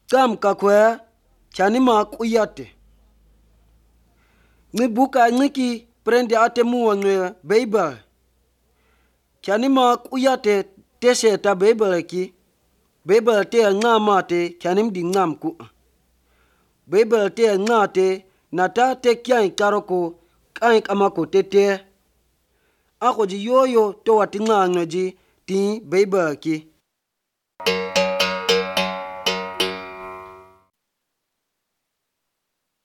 Kam kakwe chanima kuyate. Ngibuka ngiki prende ate muwanwe Bible. Chanima kuyate tese ta Bible ki. Bible te ngama te chanim di ngam ku. Bible te ngate na ta te kyai karoko kai kamako tete. Ako ji yoyo to wati ngangwe ji ti Bible ki.